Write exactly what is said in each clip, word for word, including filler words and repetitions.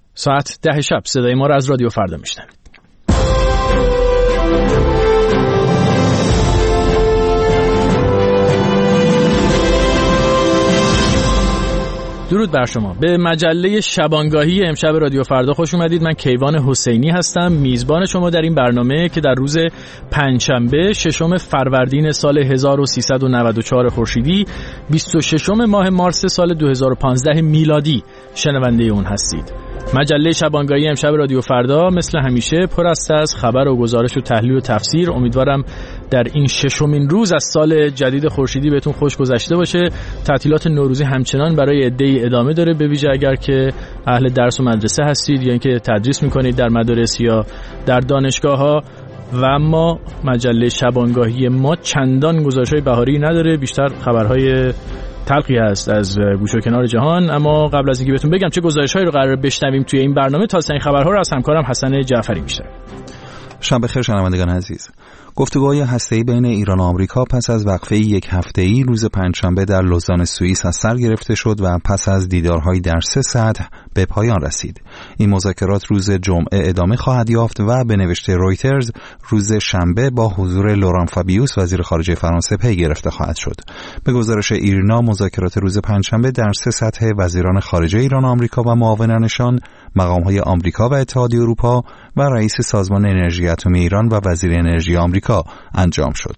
ساعت ده شب صدای ما را از رادیو فردا میشنوید. درود بر شما. به مجله شبانگاهی امشب رادیو فردا خوش اومدید. من کیوان حسینی هستم، میزبان شما در این برنامه که در روز پنجشنبه ششم فروردین سال هزار و سیصد و نود و چهار خورشیدی بیست و ششم ماه مارس سال دو هزار و پانزده میلادی شنونده اون هستید. مجله شبانگاهی امشب رادیو فردا مثل همیشه پر است از خبر و گزارش و تحلیل و تفسیر. امیدوارم در این ششمین روز از سال جدید خورشیدی بهتون خوش گذشته باشه. تعطیلات نوروزی همچنان برای عده‌ای ادامه داره، به ویژه اگر که اهل درس و مدرسه هستید یا اینکه تدریس میکنید در مدارس یا در دانشگاه‌ها. و اما مجله شبانگاهی ما چندان گزارش‌های بهاری نداره، بیشتر خبرهای تلخی هست از گوشه و کنار جهان. اما قبل از اینکه بهتون بگم چه گزارش‌هایی رو قرار بشنویم توی این برنامه، تازه‌ترین خبرها رو از همکارم حسن جعفری میشنویم. شب بخیر شنوندگان عزیز. گفتگوهای هسته‌ای بین ایران و آمریکا پس از وقفه یک هفته‌ای روز پنجشنبه در لوزان سوئیس از سر گرفته شد و پس از دیدارهای در سه سطح به پایان رسید. این مذاکرات روز جمعه ادامه خواهد یافت و به نوشته رویترز روز شنبه با حضور لوران فابیوس وزیر خارجه فرانسه پی گرفته خواهد شد. به گزارش ایرنا مذاکرات روز پنجشنبه در سه سطح وزیران خارجه ایران و آمریکا و معاونانشان، مقام‌های آمریکا و اتحادیه اروپا و رئیس سازمان انرژی اتمی ایران و وزیر انرژی آمریکا انجام شد.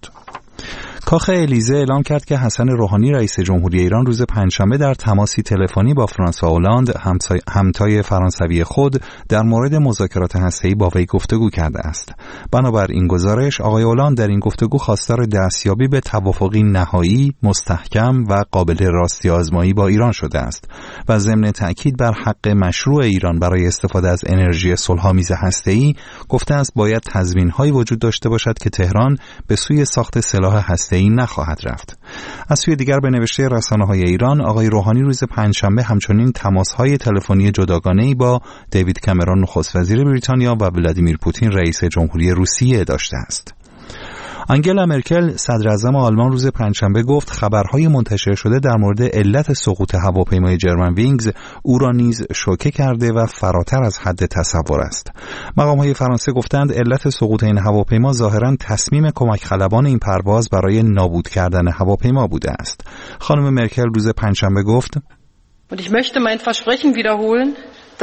کاخ الیزه اعلام کرد که حسن روحانی رئیس جمهوری ایران روز پنجشنبه در تماسی تلفنی با فرانسوا هولند همتای فرانسوی خود در مورد مذاکرات هسته‌ای با وی گفتگو کرده است. بنابر این گزارش آقای هولند در این گفتگو خواستار دستیابی به توافقی نهایی، مستحکم و قابل راستی آزمایی با ایران شده است و ضمن تأکید بر حق مشروع ایران برای استفاده از انرژی صلح‌آمیز هسته‌ای گفته است باید تضمین‌هایی وجود داشته باشد که تهران به سوی ساخت سلاح هسته‌ای این نخواهد رفت. از سوی دیگر به نوشته رسانه‌های ایران، آقای روحانی روز پنجشنبه همچنین تماس‌های تلفنی جداگانه‌ای با دیوید کامرون نخست وزیر بریتانیا و ولادیمیر پوتین رئیس جمهوری روسیه داشته است. آنگلا مرکل صدر اعظم آلمان روز پنجشنبه گفت خبرهای منتشر شده در مورد علت سقوط هواپیمای جرمن وینگز او را نیز شوکه کرده و فراتر از حد تصور است. مقام‌های فرانسه گفتند علت سقوط این هواپیما ظاهراً تصمیم کمک خلبان این پرواز برای نابود کردن هواپیما بوده است. خانم مرکل روز پنجشنبه گفت: Und ich möchte mein Versprechen wiederholen.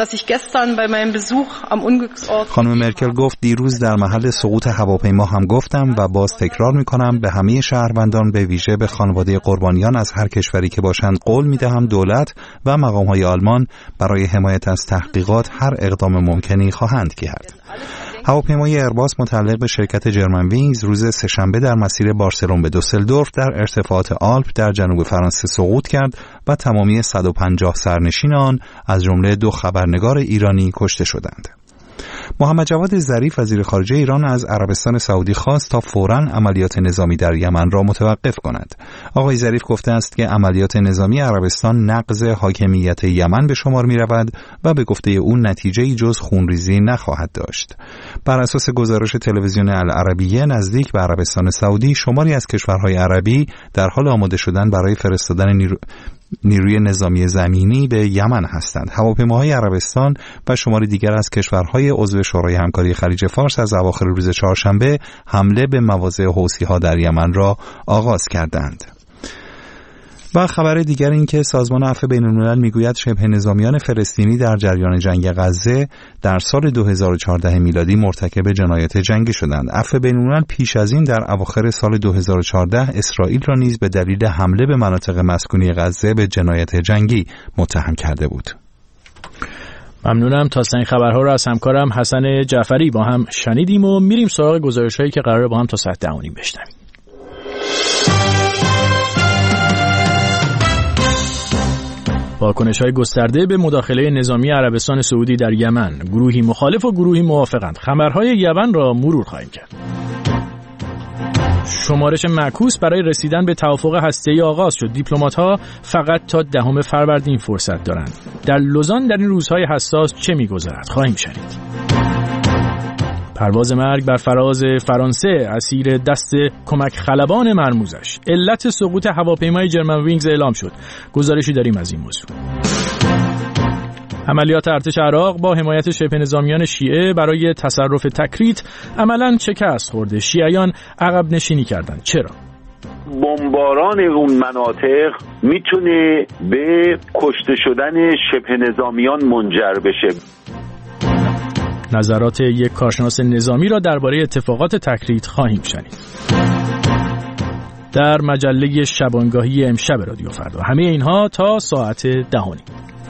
خانم مرکل گفت دیروز در محل سقوط هواپیما هم گفتم و باز تکرار می‌کنم به همه شهروندان به ویژه به خانواده قربانیان از هر کشوری که باشند قول می‌دهم دولت و مقام‌های آلمان برای حمایت از تحقیقات هر اقدام ممکنی خواهند کرد. هواپیمای ایرباس متعلق به شرکت جرمن وینگز روز سه‌شنبه در مسیر بارسلون به دوسلدورف در ارتفاعات آلپ در جنوب فرانسه سقوط کرد و تمامی صد و پنجاه سرنشین آن از جمله دو خبرنگار ایرانی کشته شدند. محمد جواد ظریف وزیر خارجه ایران از عربستان سعودی خواست تا فوراً عملیات نظامی در یمن را متوقف کند. آقای ظریف گفته است که عملیات نظامی عربستان نقض حاکمیت یمن به شمار می رود و به گفته او نتیجه‌ای جز خونریزی نخواهد داشت. بر اساس گزارش تلویزیون العربیه نزدیک به عربستان سعودی شماری از کشورهای عربی در حال آماده شدن برای فرستادن نیرو... نیروی نظامی زمینی به یمن هستند. هواپیماهای عربستان و شماری دیگر از کشورهای عضو شورای همکاری خلیج فارس از اواخر روز چهارشنبه حمله به مواضع حوثی‌ها در یمن را آغاز کردند. و خبر دیگر این که سازمان عفو بین‌الملل میگوید شبه نظامیان فلسطینی در جریان جنگ غزه در سال دو هزار و چهارده میلادی مرتکب جنایت جنگی شدند. عفو بین‌الملل پیش از این در اواخر سال دو هزار و چهارده اسرائیل را نیز به دلیل حمله به مناطق مسکونی غزه به جنایت جنگی متهم کرده بود. ممنونم. تا این خبرها را از همکارم حسن جعفری با هم شنیدیم و میریم سراغ گزارش‌هایی که قراره با هم تا ساعت ده و نیم بشنویم. واکنش‌های گسترده به مداخله نظامی عربستان سعودی در یمن، گروهی مخالف و گروهی موافقند. خبرهای یمن را مرور خواهیم کرد. شمارش معکوس برای رسیدن به توافق هسته‌ای آغاز شد. دیپلمات‌ها فقط تا دهم فروردین فرصت دارند. در لوزان در این روزهای حساس چه می‌گذرد خواهیم شنید. پرواز مرگ بر فراز فرانسه اسیر دست کمک خلبان مرموزش. علت سقوط هواپیمای جرمن وینگز اعلام شد. گزارشی داریم از این موضوع. عملیات ارتش عراق با حمایت شبه نظامیان شیعه برای تصرف تکریت عملاً شکست خورده. شیعیان عقب نشینی کردند. چرا؟ بمباران اون مناطق میتونه به کشته شدن شبه نظامیان منجر بشه. نظرات یک کارشناس نظامی را درباره اتفاقات تکریت خواهیم شنید در مجله شبانگاهی امشب رادیو فردا. همه اینها تا ساعت دهانی.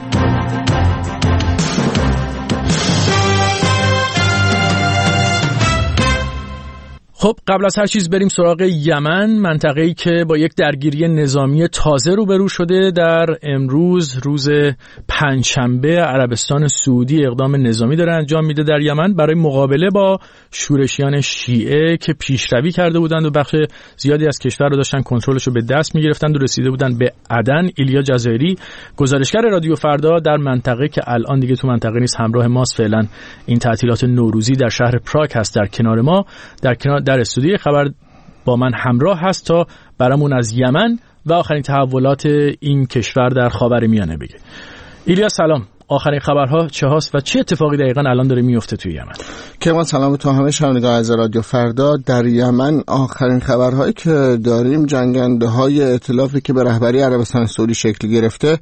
خب قبل از هر چیز بریم سراغ یمن، منطقه‌ای که با یک درگیری نظامی تازه روبرو شده. در امروز روز پنجشنبه عربستان سعودی اقدام نظامی داره انجام میده در یمن برای مقابله با شورشیان شیعه که پیشروی کرده بودند و بخش زیادی از کشور رو داشتن کنترلش رو به دست میگرفتند و رسیده بودند به عدن. ایلیا جزایری گزارشگر رادیو فردا در منطقه که الان دیگه تو منطقه نیست، همراه ماست، فعلا این تعطیلات نوروزی در شهر پراگ هست در کنار ما، در کنار در استودیو خبر با من همراه هست تا برامون از یمن و آخرین تحولات این کشور در خاورمیانه بگه. ایلیا سلام، آخرین خبرها چه هست و چه اتفاقی دقیقاً الان داره میفته توی یمن؟ کمان سلام تو همه شنوندگان از رادیو فردا. در یمن آخرین خبرهایی که داریم جنگنده های ائتلافی که به رهبری عربستان سعودی شکل گرفته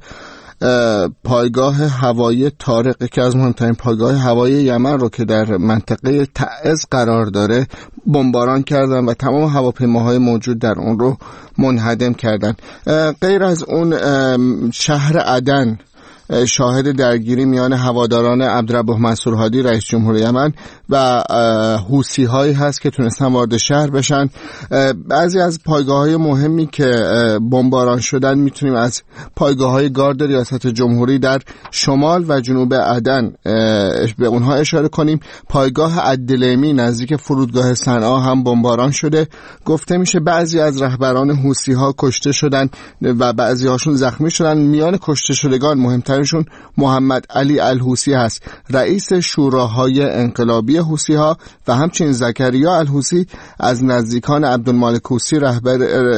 پایگاه هوایی طارق که از مهمترین پایگاه هوایی یمن رو که در منطقه تعز قرار داره بمباران کردن و تمام هواپیماهای موجود در اون رو منهدم کردن. غیر از اون شهر عدن شاهد درگیری میان هواداران عبدالربه منصور هادی رئیس جمهور یمن و حوثی هایی هست که تونستن وارد شهر بشن. بعضی از پایگاه های مهمی که بمباران شدن میتونیم از پایگاه های گارد ریاست جمهوری در شمال و جنوب عدن به اونها اشاره کنیم. پایگاه عدلیمی نزدیک فرودگاه صنعا هم بمباران شده. گفته میشه بعضی از رهبران حوثی ها کشته شدن و بعضی هاشون زخمی شدن. میان کشته شدگان مهمترین شون محمد علی الحوثی هست، رئیس شوراهای انقلابی حوثی ها، و همچنین زکریا الحوثی از نزدیکان عبدالمالک حوثی رهبر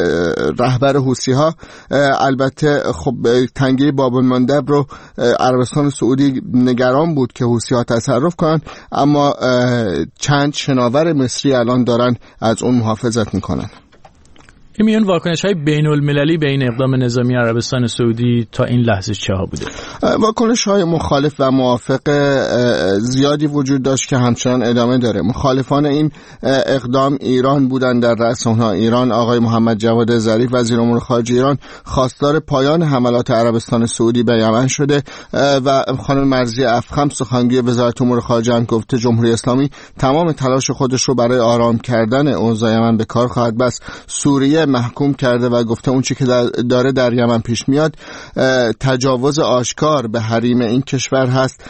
رهبر حوثی ها. البته خب تنگه باب المندب رو عربستان سعودی نگران بود که حوثی ها تصرف کنن، اما چند شناور مصری الان دارن از اون محافظت میکنن. این میان واکنش های بین المللی به این اقدام نظامی عربستان سعودی تا این لحظه چه ها بوده؟ واکنش های مخالف و موافق زیادی وجود داشت که همچنان ادامه داره. مخالفان این اقدام ایران بودن، در رأس اونها ایران. آقای محمد جواد ظریف وزیر امور خارجه ایران خواستار پایان حملات عربستان سعودی به یمن شده و خانم مرضیه افخم سخنگوی وزارت امور خارجه هم گفته جمهوری اسلامی تمام تلاش خودش رو برای آرام کردن اوضاع یمن به کار خواهد بست. سوریه محکوم کرده و گفته اون چی که داره در یمن پیش میاد تجاوز آشکار به حریم این کشور هست.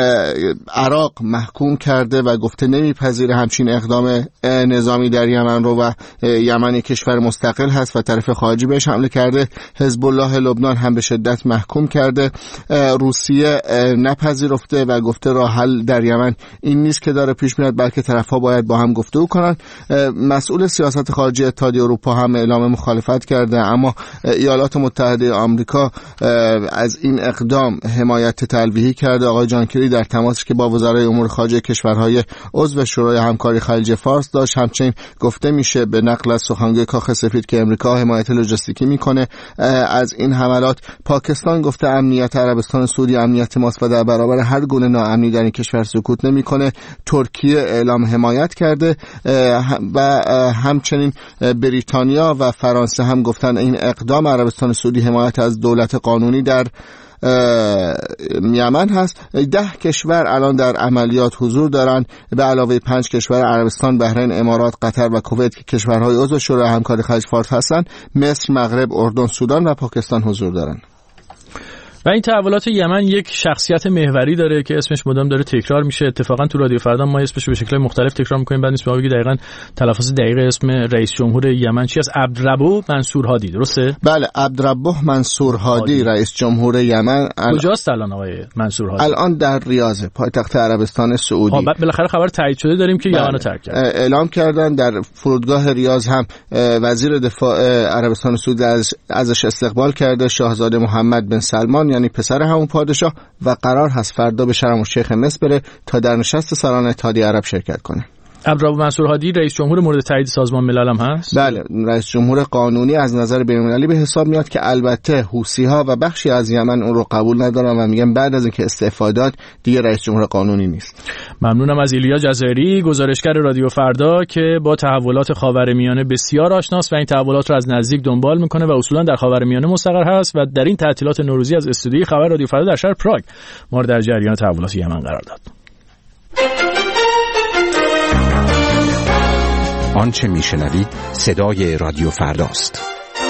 عراق محکوم کرده و گفته نمیپذیره همچین اقدام نظامی در یمن رو و یمن یک کشور مستقل هست و طرف خارجی بهش حمله کرده. حزب الله لبنان هم به شدت محکوم کرده. روسیه نپذیرفته و گفته راه حل در یمن این نیست که داره پیش میاد، بلکه طرف‌ها باید با هم گفتگو کنن. مسئول سیاست خارجی اتحادیه اروپا هم اعلام مخالفت کرده، اما ایالات متحده آمریکا از این اقدام حمایت تلویحی کرده. آقای جان کری در تماسی که با وزرای امور خارجه کشورهای عضو شورای همکاری خلیج فارس داشت، همچنین گفته میشه به نقل از سخنگوی کاخ سفید که امریکا حمایت لوجستیکی میکنه از این حملات. پاکستان گفته امنیت عربستان سعودی امنیت ماست و در برابر هر گونه ناامنی در این کشور سکوت نمیکنه. ترکیه اعلام حمایت کرده و همچنین بریتانیا و فرانسه هم گفتن این اقدام عربستان سعودی حمایت از دولت قانونی در یمن هست. ده کشور الان در عملیات حضور دارن به علاوه پنج کشور عربستان، بحرین، امارات، قطر و کویت که کشورهای عضو شورای همکاری خلیج فارس هستن. مصر، مغرب، اردن، سودان و پاکستان حضور دارن. و این تحولات یمن یک شخصیت محوری داره که اسمش مدام داره تکرار میشه. اتفاقا تو رادیو فردا ما اسمش به شکل مختلف تکرار میکنیم، بعد نیست به دقیقاً تلفظ دقیق اسم رئیس جمهور یمن چی است؟ عبدالربه منصور هادی، درسته؟ بله، عبدالربه منصور هادی رئیس جمهور یمن. کجاست الان آقای منصور هادی؟ الان در ریاض، پایتخت عربستان سعودی. ها، بالاخره خبر تایید شده داریم که یمن رو ترک کرد. اعلام کردن در فرودگاه ریاض هم وزیر دفاع عربستان سعودی ازش استقبال کرده. شاهزاده محمد بن سلمان یعنی پسر همون پادشاه و قرار هست فردا به شرم الشیخ مصر بره تا در نشست سران اتحادیه عرب شرکت کنه. عبدالرب منصور هادی رئیس جمهور مورد تایید سازمان ملل هم هست؟ بله، رئیس جمهور قانونی از نظر بین‌المللی به حساب میاد که البته حوثی‌ها و بخشی از یمن اون رو قبول ندارن و میگن بعد از اینکه استعفا داد دیگه رئیس جمهور قانونی نیست. ممنونم از ایلیا جزایری، گزارشگر رادیو فردا که با تحولات خاورمیانه بسیار آشناست و این تحولات رو از نزدیک دنبال میکنه و اصولا در خاورمیانه مستقر هست و در این تعطیلات نوروزی از استودیوی خبر رادیو فردا در شهر پراگ ما رو در جریان تحولات یمن قرار داد. آنچه میشنوید صدای رادیو فرداست.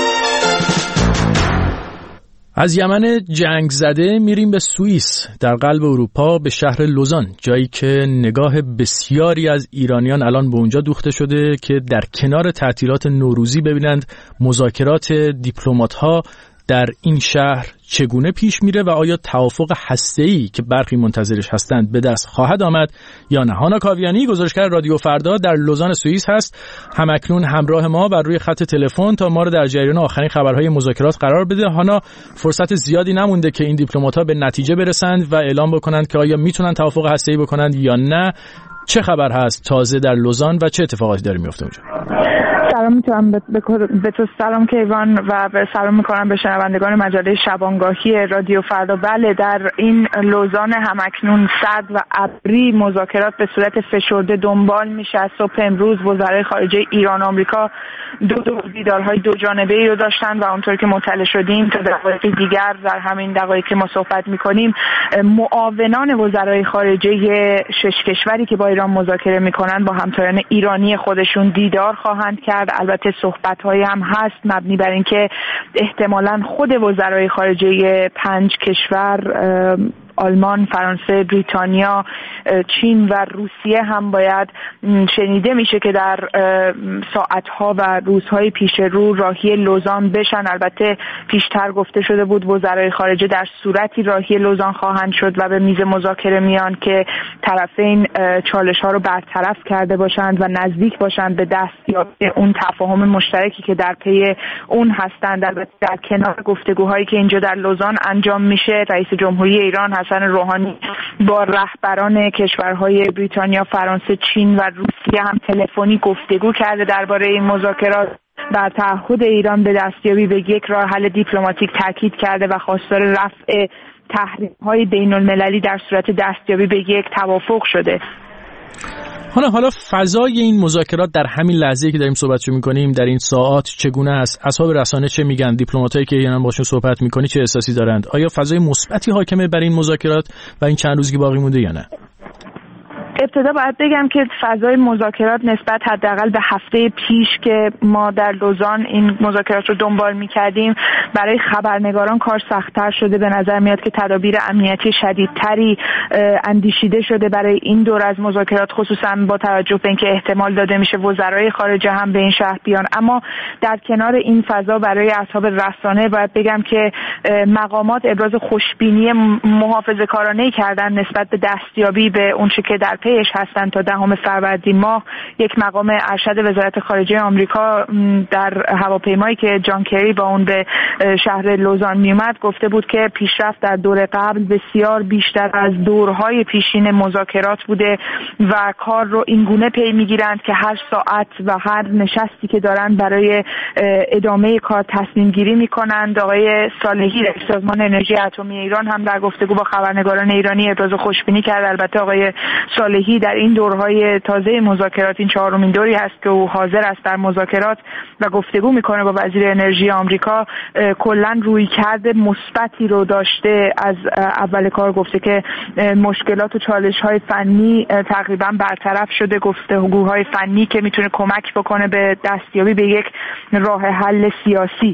از یمن جنگ زده میریم به سوئیس، در قلب اروپا به شهر لوزان، جایی که نگاه بسیاری از ایرانیان الان به اونجا دوخته شده که در کنار تعطیلات نوروزی ببینند مذاکرات دیپلمات‌ها در این شهر چگونه پیش میره و آیا توافق هسته‌ای که برخی منتظرش هستند به دست خواهد آمد یا نه. هانا کاویانی، گزارشگر رادیو فردا در لوزان سوئیس هست، همکنون همراه ما بر روی خط تلفن تا ما رو در جریان آخرین خبرهای مذاکرات قرار بده. هانا، فرصت زیادی نمونده که این دیپلمات‌ها به نتیجه برسند و اعلام بکنند که آیا میتونن توافق هسته‌ای بکنند یا نه. چه خبر هست تازه در لوزان و چه اتفاقاتی داره میفته اونجا؟ سلام میتونم به تو سلام کیوان و به سلام میکنم به شنوندگان مجله شبانگاهی رادیو فردا. بله، در این لوزان همکنون سرد و ابری مذاکرات به صورت فشرده دنبال میشه. از صبح امروز وزرای خارجه ایران و آمریکا دو دور دیدارهای دو جانبه‌ای رو داشتن و اونطور که مطلع شدیم تا دقایق دیگر در همین دقایق که ما صحبت میکنیم معاونان وزرای خارجه شش کشوری که با ایران مذاکره میکنن با همتایان ایرانی خودشون دیدار خواهند کرد. البته صحبت‌هایی هم هست مبنی بر اینکه احتمالاً خود وزرای خارجه پنج کشور آلمان، فرانسه، بریتانیا، چین و روسیه هم باید شنیده میشه که در ساعتها و روزهای پیش رو راهی لوزان بشن. البته پیشتر گفته شده بود وزرای خارجه در صورتی راهی لوزان خواهند شد و به میز مذاکره میان که طرفین چالش‌ها رو برطرف کرده باشند و نزدیک باشند به دستیابی اون تفاهم مشترکی که در پی اون هستند. البته در کنار گفتگوهایی که اینجا در لوزان انجام میشه، رئیس جمهوری ایران حسن روحانی با رهبران کشورهای بریتانیا، فرانسه، چین و روسیه هم تلفنی گفتگو کرده درباره این مذاکرات. در تعهد ایران به دستیابی به یک راه حل دیپلماتیک تاکید کرده و خواستار رفع تحریم‌های بین‌المللی در صورت دستیابی به یک توافق شده. حالا حالا فضای این مذاکرات در همین لحظه‌ای که داریم صحبتشو می‌کنیم در این ساعات چگونه است؟ اصحاب رسانه چه میگن؟ دیپلماتایی که ایران باشون صحبت می‌کنی چه احساسی دارند؟ آیا فضای مثبتی حاکمه بر این مذاکرات و این چند روزی که باقی مونده یا نه؟ ابتدا باید بگم که فضای مذاکرات نسبت حداقل به هفته پیش که ما در لوزان این مذاکرات رو دنبال می‌کردیم برای خبرنگاران کار سخت‌تر شده. به نظر میاد که تدابیر امنیتی شدیدتری اندیشیده شده برای این دور از مذاکرات، خصوصا با توجه به اینکه احتمال داده میشه وزرای خارجه هم به این شهر بیان. اما در کنار این فضا برای اصحاب رسانه باید بگم که مقامات ابراز خوشبینی محافظه‌کارانه‌ای کردن نسبت به دستیابی به اون چه که در پیش هستن. تا دهم فروردین ماه یک مقام ارشد وزارت خارجه آمریکا در هواپیمایی که جان کری با اون به شهر لوزان میومد گفته بود که پیشرفت در دور قبل بسیار بیشتر از دورهای پیشین مذاکرات بوده و کار رو اینگونه پی میگیرند که هر ساعت و هر نشستی که دارن برای ادامه کار تصمیم گیری میکنند. آقای صالحی رئیس سازمان انرژی اتمی ایران هم در گفتگو با خبرنگاران ایرانی ابراز خوشبینی کرد. البته آقای صالحی در این دورهای تازه مذاکرات، این چهارمین دوری هست که او حاضر است در مذاکرات و گفتگو میکنه با وزیر انرژی آمریکا، کلا رویکرد مثبتی رو داشته. از اول کار گفته که مشکلات و چالش‌های فنی تقریبا برطرف شده، گفتگوهای فنی که میتونه کمک بکنه به دستیابی به یک راه حل سیاسی.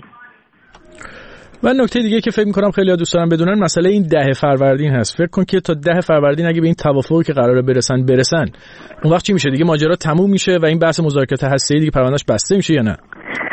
و نکته دیگه که فکر می‌کنم خیلی‌ها دوست دارن بدونن مسئله این ده فروردین هست. فکر کن که تا ده فروردین اگه به این توافقی که قراره برسن برسن، اون وقت چی میشه؟ دیگه ماجرا تموم میشه و این بحث مذاکرات هسته‌ای دیگه پروندهش بسته میشه یا نه؟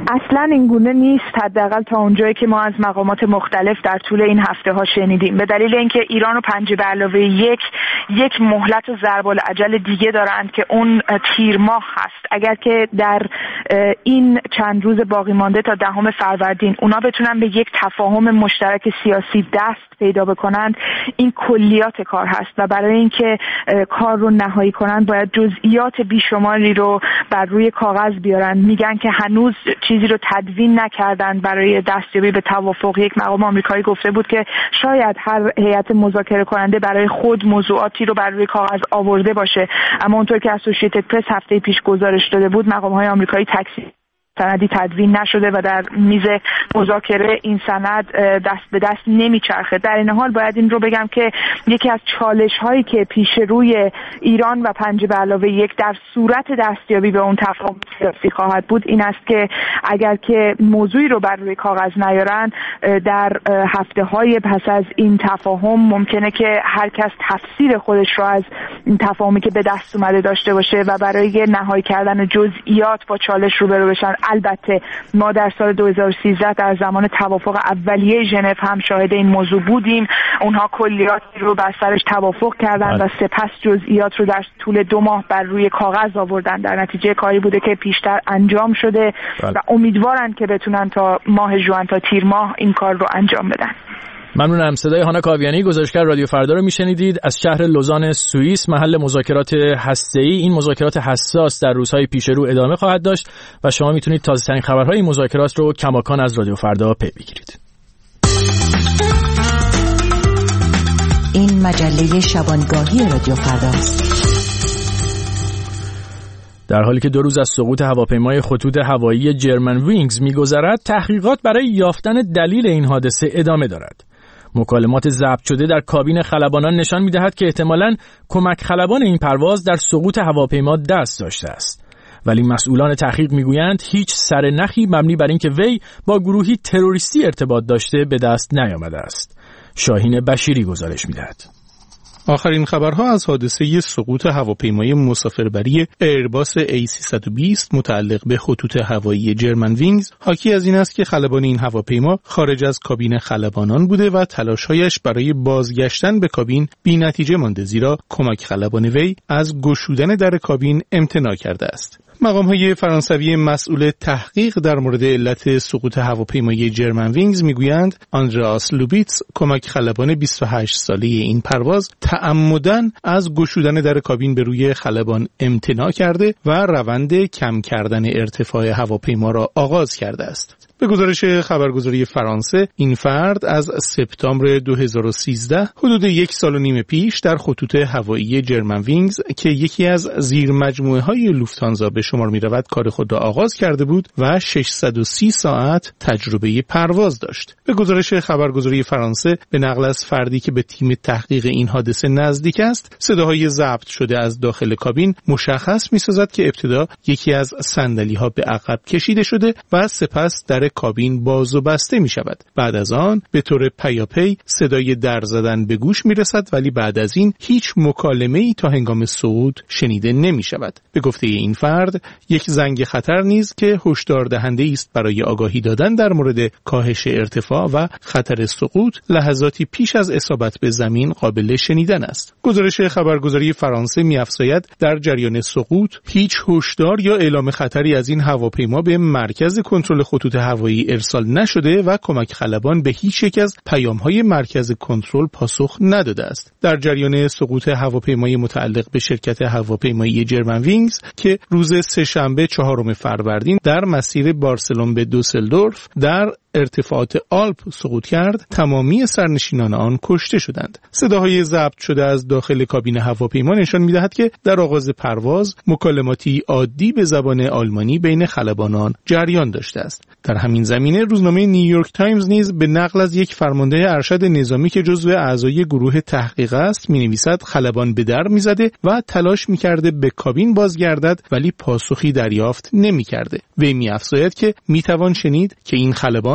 اصلا این گونه نیست، حداقل تا اونجایی که ما از مقامات مختلف در طول این هفته ها شنیدیم، به دلیل اینکه ایران و پنج به علاوه یک یک مهلت و ضرب الاجل دیگه دارند که اون تیر ماه هست. اگر که در این چند روز باقی مانده تا دهم فروردین اونا بتونن به یک تفاهم مشترک سیاسی دست پیدا بکنند، این کلیات کار هست و برای اینکه کار رو نهایی کنند باید جزئیات بیشماری رو بر روی کاغذ بیارن. میگن که هنوز چیزی رو تدوین نکردن برای دستیابی به توافق. یک مقام آمریکایی گفته بود که شاید هر هیئت مذاکره کننده برای خود موضوعاتی رو بر روی کاغذ آورده باشه، اما اونطور که اسوسییتد پرس هفته پیش گزارش داده بود مقام‌های آمریکایی تکذیب سندی تدوین نشده و در میز مذاکره این سند دست به دست نمیچرخه. در این حال باید این رو بگم که یکی از چالش هایی که پیش روی ایران و پنج به علاوه یک در صورت دستیابی به اون تفاهم سیاسی خواهد بود این است که اگر که موضوعی رو بر روی کاغذ نیارن، در هفته های پس از این تفاهم ممکنه که هر کس تفسیر خودش رو از این تفاهمی که به دست اومده داشته باشه و برای نهایی کردن جزئیات با چالش روبرو بشن. البته ما در سال دو هزار و سیزده در زمان توافق اولیه ژنو هم شاهد این موضوع بودیم. اونها کلیات رو بر سرش توافق کردن و سپس جزئیات رو در طول دو ماه بر روی کاغذ آوردن. در نتیجه کاری بوده که پیشتر انجام شده و امیدوارن که بتونن تا ماه ژوئن تا تیر ماه این کار رو انجام بدن. ممنونم. صدای هانا کاویانی، گزارشگر رادیو فردا رو میشنیدید از شهر لوزان سوئیس، محل مذاکرات هسته‌ای. این مذاکرات حساس در روزهای پیش رو ادامه خواهد داشت و شما میتونید تازه ترین خبرهای این مذاکرات رو کماکان از رادیو فردا پی بگیرید. این مجله شبانگاهی رادیو فرداست. در حالی که دو روز از سقوط هواپیمای خطوط هوایی جرمن وینگز می‌گذرد، تحقیقات برای یافتن دلیل این حادثه ادامه دارد. مکالمات ضبط شده در کابین خلبانان نشان می‌دهد که احتمالاً کمک خلبان این پرواز در سقوط هواپیما دست داشته است. ولی مسئولان تحقیق می‌گویند هیچ سرنخی مبنی بر اینکه وی با گروهی تروریستی ارتباط داشته به دست نیامده است. شاهین بشیری گزارش می‌دهد. آخرین خبرها از حادثه سقوط هواپیمای مسافربری ایرباس ای سیصد و بیست متعلق به خطوط هوایی جرمن وینگز حاکی از این است که خلبان این هواپیما خارج از کابین خلبانان بوده و تلاش‌هایش برای بازگشتن به کابین بی‌نتیجه مانده، زیرا کمک خلبان وی از گشودن در کابین امتناع کرده است. مقام‌های فرانسوی مسئول تحقیق در مورد علت سقوط هواپیمای جرمن وینگز میگویند آندراس لوبیتس، کمک خلبان بیست و هشت ساله این پرواز، تعمداً از گشودن در کابین به روی خلبان امتناع کرده و روند کم کردن ارتفاع هواپیما را آغاز کرده است. به گزارش خبرگزاری فرانسه، این فرد از سپتامبر دو هزار و سیزده حدود یک سال و نیم پیش در خطوط هوایی جرمن وینگز که یکی از زیر مجموعه های لوفتانزا به شمار می رود کار خود را آغاز کرده بود و ششصد و سی ساعت تجربه پرواز داشت. به گزارش خبرگزاری فرانسه، به نقل از فردی که به تیم تحقیق این حادثه نزدیک است، صداهای ضبط شده از داخل کابین مشخص می سازد که ابتدا یکی از صندلی ها به عقب کشیده شده و سپس در کابین باز و بسته می شود. بعد از آن به طور پیاپی صدای در زدن به گوش می رسد، ولی بعد از این هیچ مکالمه‌ای تا هنگام صعود شنیده نمی شود. به گفته این فرد، یک زنگ خطر نیز که هشدار دهنده است برای آگاهی دادن در مورد کاهش ارتفاع و خطر سقوط لحظاتی پیش از اصابت به زمین قابل شنیدن است. گزارش خبرگزاری فرانسه می‌افزاید در جریان سقوط هیچ هشدار یا اعلام خطری از این هواپیما به مرکز کنترل خطوط هوایی ارسال نشده و کمک خلبان به هیچ یک از پیام‌های مرکز کنترل پاسخ نداده است. در جریان سقوط هواپیمای متعلق به شرکت هواپیمایی جرمن وینگز که روز سه‌شنبه چهارم فروردین در مسیر بارسلون به دوسلدورف در ارتفاعات آلپ سقوط کرد، تمامی سرنشینان آن کشته شدند. صداهای ضبط شده از داخل کابین هواپیما نشان می‌دهد که در آغاز پرواز مکالماتی عادی به زبان آلمانی بین خلبانان جریان داشته است. در همین زمینه روزنامه نیویورک تایمز نیز به نقل از یک فرمانده ارشد نظامی که جزو اعضای گروه تحقیق است می‌نویسد خلبان به در می‌زده و تلاش می‌کرده به کابین بازگردد، ولی پاسخی دریافت نمی‌کرده. وی می‌افزاید که می‌توان شنید که این خلبان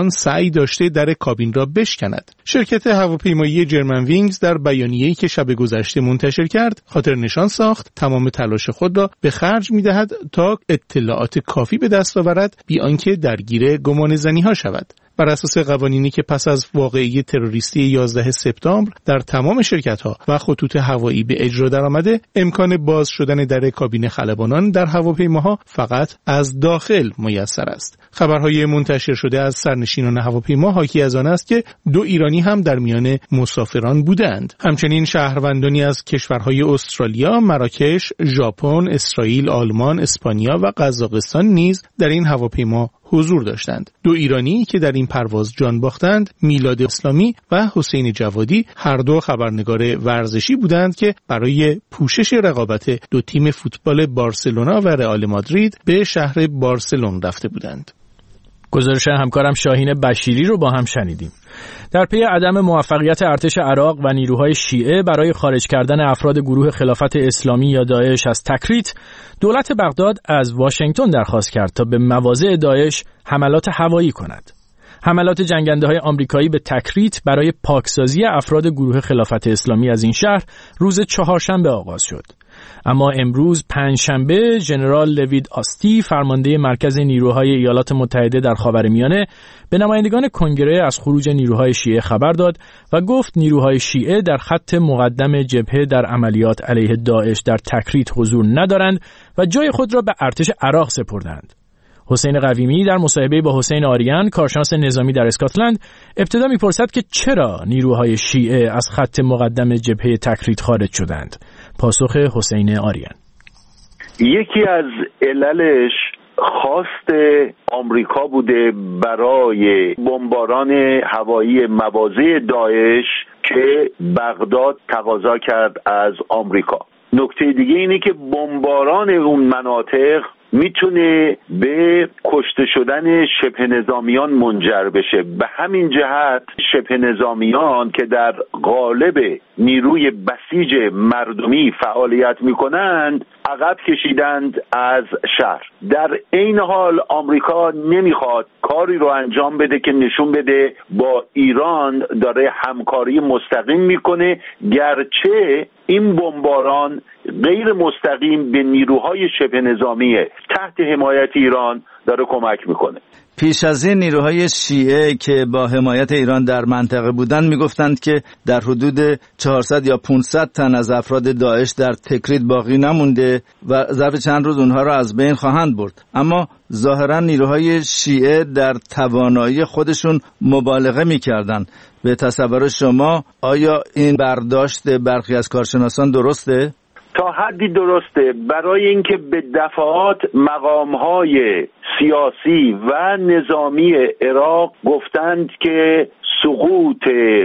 ایران سعی داشته در کابین را بشکند. شرکت هواپیمایی جرمن وینگز در بیانیه‌ای که شب گذشته منتشر کرد، خاطر نشان ساخت تمام تلاش خود را به خرج می‌دهد تا اطلاعات کافی به دست آورد بی آنکه درگیر گمانه‌زنی‌ها شود. بر اساس قوانینی که پس از واقعه تروریستی یازده سپتامبر در تمام شرکت‌ها و خطوط هوایی به اجرا درآمده، امکان باز شدن در کابین خلبانان در هواپیماها فقط از داخل میسر است. خبرهای منتشر شده از سرنشینان هواپیما حاکی از آن است که دو ایرانی هم در میان مسافران بودند. همچنین شهروندانی از کشورهای استرالیا، مراکش، ژاپن، اسرائیل، آلمان، اسپانیا و قزاقستان نیز در این هواپیما حضور داشتند. دو ایرانی که در این پرواز جان باختند، میلاد اسلامی و حسین جوادی، هر دو خبرنگار ورزشی بودند که برای پوشش رقابت دو تیم فوتبال بارسلونا و رئال مادرید به شهر بارسلون رفته بودند. گزارش همکارم شاهین بشیری رو با هم شنیدیم. در پی عدم موفقیت ارتش عراق و نیروهای شیعه برای خارج کردن افراد گروه خلافت اسلامی یا داعش از تکریت، دولت بغداد از واشنگتن درخواست کرد تا به مواضع داعش حملات هوایی کند. حملات جنگنده‌های آمریکایی به تکریت برای پاکسازی افراد گروه خلافت اسلامی از این شهر روز چهارشنبه آغاز شد. اما امروز پنجشنبه ژنرال لوید آستی، فرمانده مرکز نیروهای ایالات متحده در خاورمیانه، به نمایندگان کنگره از خروج نیروهای شیعه خبر داد و گفت نیروهای شیعه در خط مقدم جبهه در عملیات علیه داعش در تکریت حضور ندارند و جای خود را به ارتش عراق سپردند. حسین قویمی در مصاحبه با حسین آریان، کارشناس نظامی در اسکاتلند، ابتدا می‌پرسد که چرا نیروهای شیعه از خط مقدم جبهه تکریت خارج شدند. پاسخ حسین آریان: یکی از عللش خواست آمریکا بوده برای بمباران هوایی مواضع داعش که بغداد تقاضا کرد از آمریکا. نکته دیگه اینه که بمباران اون مناطق میتونه به کشته شدن شبه نظامیان منجر بشه. به همین جهت شبه نظامیان که در قالب نیروی بسیج مردمی فعالیت میکنند عقب کشیدند از شهر. در این حال آمریکا نمیخواد کاری رو انجام بده که نشون بده با ایران داره همکاری مستقیم میکنه، گرچه این بمباران غیر مستقیم به نیروهای شبه نظامی تحت حمایت ایران داره کمک میکنه. پیش از این نیروهای شیعه که با حمایت ایران در منطقه بودند میگفتند که در حدود چهارصد یا پانصد تن از افراد داعش در تکریت باقی نمونده و ظرف چند روز اونها را از بین خواهند برد. اما ظاهرا نیروهای شیعه در توانایی خودشون مبالغه میکردند. به تصور شما آیا این برداشت برخی از کارشناسان درسته؟ تا حدی درسته. برای اینکه به دفعات مقام‌های سیاسی و نظامی عراق گفتند که سقوط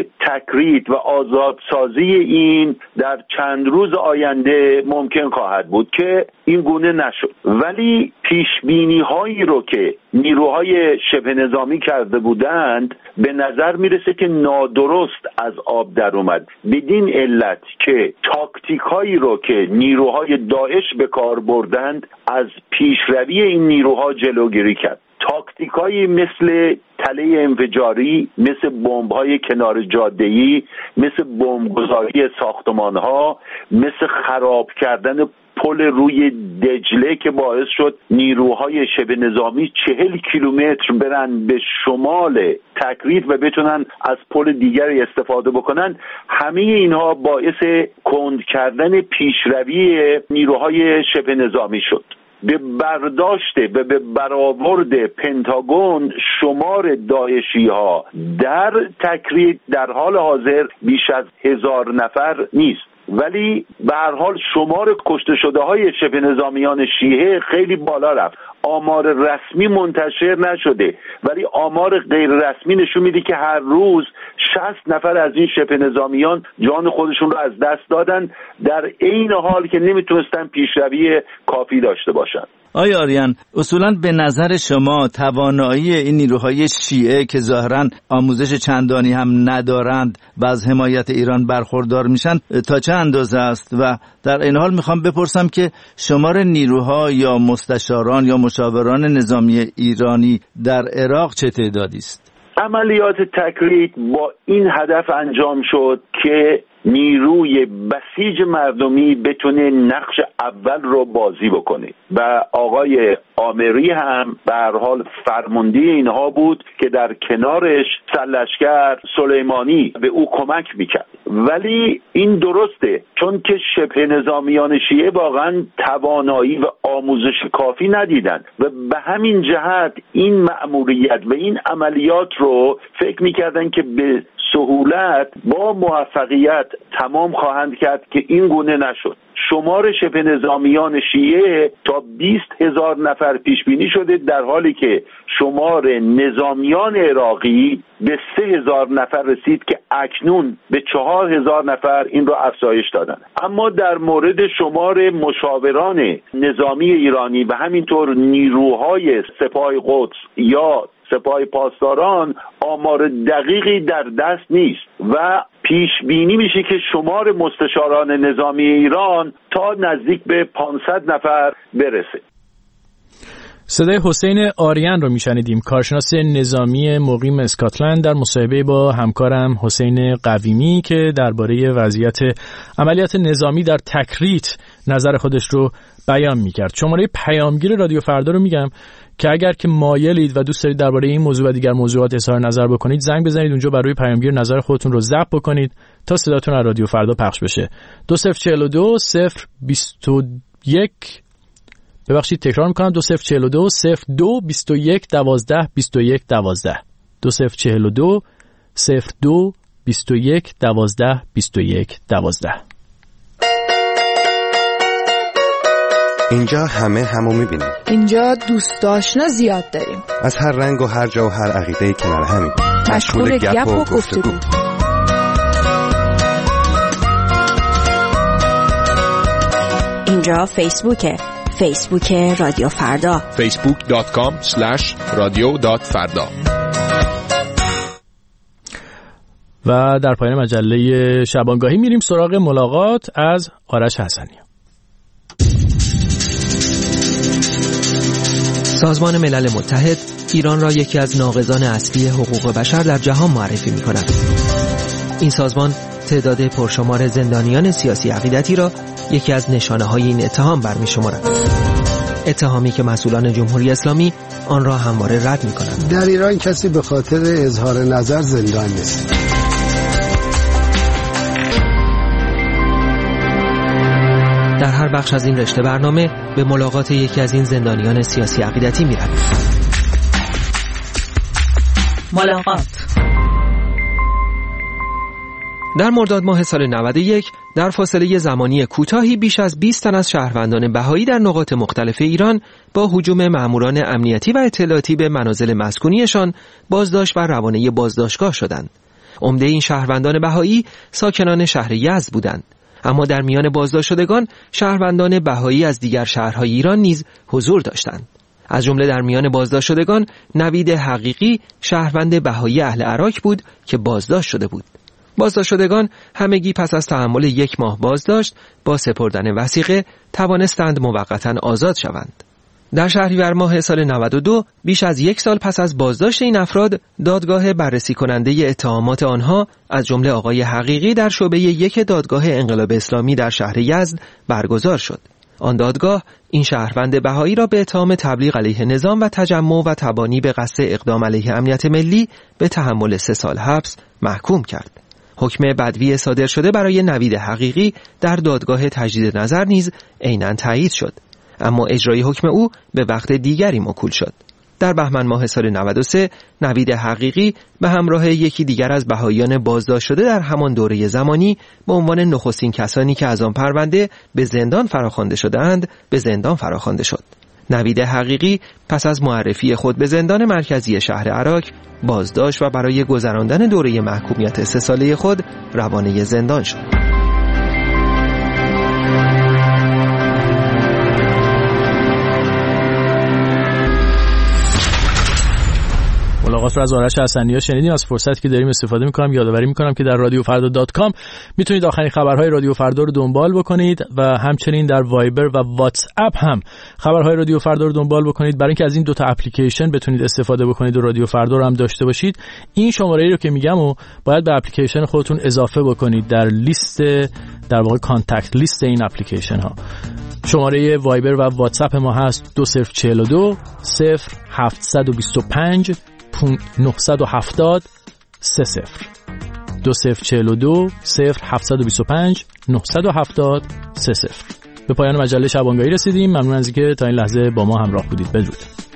تکریت و آزادسازی این در چند روز آینده ممکن خواهد بود که این گونه نشد، ولی پیشبینی هایی رو که نیروهای شبه نظامی کرده بودند به نظر میرسه که نادرست از آب در اومد، بدین علت که تاکتیک هایی رو که نیروهای داعش به کار بردند از پیشروی این نیروها جلوگیری کرد. تاکتیکایی مثل تله انفجاری، مثل بمب‌های کنار جاده‌ای، مثل بمب‌گذاری ساختمان‌ها، مثل خراب کردن پل روی دجله که باعث شد نیروهای شبه نظامی چهل کیلومتر برن به شمال تکریت و بتونن از پل دیگری استفاده بکنن. همه اینها باعث کند کردن پیشروی نیروهای شبه نظامی شد. به برداشت و به برآورد پنتاگون شمار داعشی ها در تکریت در حال حاضر بیش از هزار نفر نیست، ولی به هر حال شمار کشته شده های شبه نظامیان شیعه خیلی بالا رفت. آمار رسمی منتشر نشده ولی آمار غیر رسمی نشون میده که هر روز شصت نفر از این شبه نظامیان جان خودشون رو از دست دادن، در عین حال که نمیتونستن پیشروی کافی داشته باشن. آیا آریان، اصولاً به نظر شما توانایی این نیروهای شیعه که ظاهراً آموزش چندانی هم ندارند و از حمایت ایران برخوردار میشن تا چه اندازه است؟ و در این حال میخوام بپرسم که شمار نیروها یا مستشاران یا مشاوران نظامی ایرانی در عراق چه تعدادی است؟ عملیات تکریت با این هدف انجام شد که نیروی بسیج مردمی بتونه نقش اول رو بازی بکنه و آقای آمری هم به هر حال فرمانده اینها بود که در کنارش سرلشکر سلیمانی به او کمک میکرد. ولی این درسته، چون که شبه نظامیان شیعه واقعا توانایی و آموزش کافی ندیدن و به همین جهت این مأموریت و این عملیات رو فکر میکردن که به سهولت با موفقیت تمام خواهند کرد که این گونه نشد. شمار شبه نظامیان شیعه تا بیست هزار نفر پیش بینی شده، در حالی که شمار نظامیان عراقی به سه هزار نفر رسید که اکنون به چهار هزار نفر این را افزایش دادن. اما در مورد شمار مشاوران نظامی ایرانی و همینطور نیروهای سپاه قدس یا سپاه پاسداران آمار دقیقی در دست نیست و پیش بینی میشه که شمار مستشاران نظامی ایران تا نزدیک به پانصد نفر برسه. صدای حسین آریان رو میشنیدیم، کارشناس نظامی مقیم اسکاتلند، در مصاحبه با همکارم حسین قویمی که درباره وضعیت عملیات نظامی در تکریت نظر خودش رو بیان میکرد. شماره پیامگیر رادیو فردا رو میگم که اگر که مایلید و دوست دارید درباره این موضوع و دیگر موضوعات اظهار نظر بکنید، زنگ بزنید اونجا برای پیامگیر نظر خودتون رو ضبط بکنید تا صداتون از رادیو فردا پخش بشه. دو صفر چهل و دو صفر بیست و یک ببخشید تکرار میکنم دو صفر چهل و دو صفر دو بیست و یک دوازده بیست و یک دوازده دو صفر چهل و دو صفر دو بیست و یک دوازده بیست و یک دوازده. اینجا همه همو میبینیم. اینجا دوست آشنا زیاد داریم. از هر رنگ و هر جا و هر عقیده‌ای کنار همیم. مشغول گپ و گفتگو. اینجا فیسبوکه. فیسبوک رادیو فردا. فیسبوک دات کام اسلش رادیو دات فردا. و در پایان مجله شبانگاهی میریم سراغ ملاقات از آرش حسنی. سازمان ملل متحد ایران را یکی از ناقضان اصلی حقوق بشر در جهان معرفی می‌کند. این سازمان تعداد پرشمار زندانیان سیاسی عقیدتی را یکی از نشانه‌های این اتهام برمی‌شمارد. اتهامی که مسئولان جمهوری اسلامی آن را همواره رد می‌کنند. در ایران کسی به خاطر اظهار نظر زندان نیست. در هر بخش از این رشته برنامه به ملاقات یکی از این زندانیان سیاسی عقیدتی می‌رویم. ملاقات. در مرداد ماه سال نود و یک در فاصله زمانی کوتاهی بیش از بیست تن از شهروندان بهایی در نقاط مختلف ایران با هجوم ماموران امنیتی و اطلاعاتی به منازل مسکونیشان بازداشت و روانه بازداشتگاه شدند. عمده این شهروندان بهایی ساکنان شهر یزد بودند. اما در میان بازداشت شدگان شهروندان بهایی از دیگر شهرهای ایران نیز حضور داشتند. از جمله در میان بازداشت شدگان نوید حقیقی شهروند بهایی اهل عراق بود که بازداشت شده بود. بازداشت شدگان همگی پس از تحمل یک ماه بازداشت با سپردن وثیقه توانستند موقتا آزاد شوند. در شهریور ماه سال نود و دو بیش از یک سال پس از بازداشت این افراد دادگاه بررسی کننده اتهامات آنها از جمله آقای حقیقی در شعبه یک دادگاه انقلاب اسلامی در شهر یزد برگزار شد. آن دادگاه این شهروند بهایی را به اتهام تبلیغ علیه نظام و تجمع و تبانی به قصد اقدام علیه امنیت ملی به تحمل سه سال حبس محکوم کرد. حکم بدوی صادر شده برای نوید حقیقی در دادگاه تجدید نظر نیز عیناً تایید شد، اما اجرای حکم او به وقت دیگری موکول شد. در بهمن ماه سال نود و سه نوید حقیقی به همراه یکی دیگر از بهاییان بازداشت شده در همان دوره زمانی به عنوان نخستین کسانی که از آن پرونده به زندان فراخوانده شده‌اند به زندان فراخوانده شد. نوید حقیقی پس از معرفی خود به زندان مرکزی شهر عراق بازداشت و برای گذراندن دوره محکومیت سه ساله خود روانه زندان شد. ملاقات رو از آرش حسنی‌ها شنیدیم. از فرصتی که داریم استفاده می‌کنم یادآوری می‌کنم که در رادیو فردا دات کام میتونید آخرین خبرهای رادیو فردا رو دنبال بکنید و همچنین در وایبر و واتس اپ هم خبرهای رادیو فردا رو دنبال بکنید. برای اینکه از این دو تا اپلیکیشن بتونید استفاده بکنید و رادیو فردا رو هم داشته باشید، این شماره‌ای رو که میگم و باید به اپلیکیشن خودتون اضافه بکنید در لیست، در واقع کانتکت لیست این اپلیکیشن ها. شماره وایبر و واتساپ ما هست دو صفر چهل و دو صفر هفتصد و بیست و پنج نهصد و هفتاد سه صفر دو صفر چهل و دو صفر هفتصد و بیست و پنج نهصد و هفتاد سه صفر. به پایان مجله شبانگاهی رسیدیم. ممنون از اینکه تا این لحظه با ما همراه بودید. بدرود.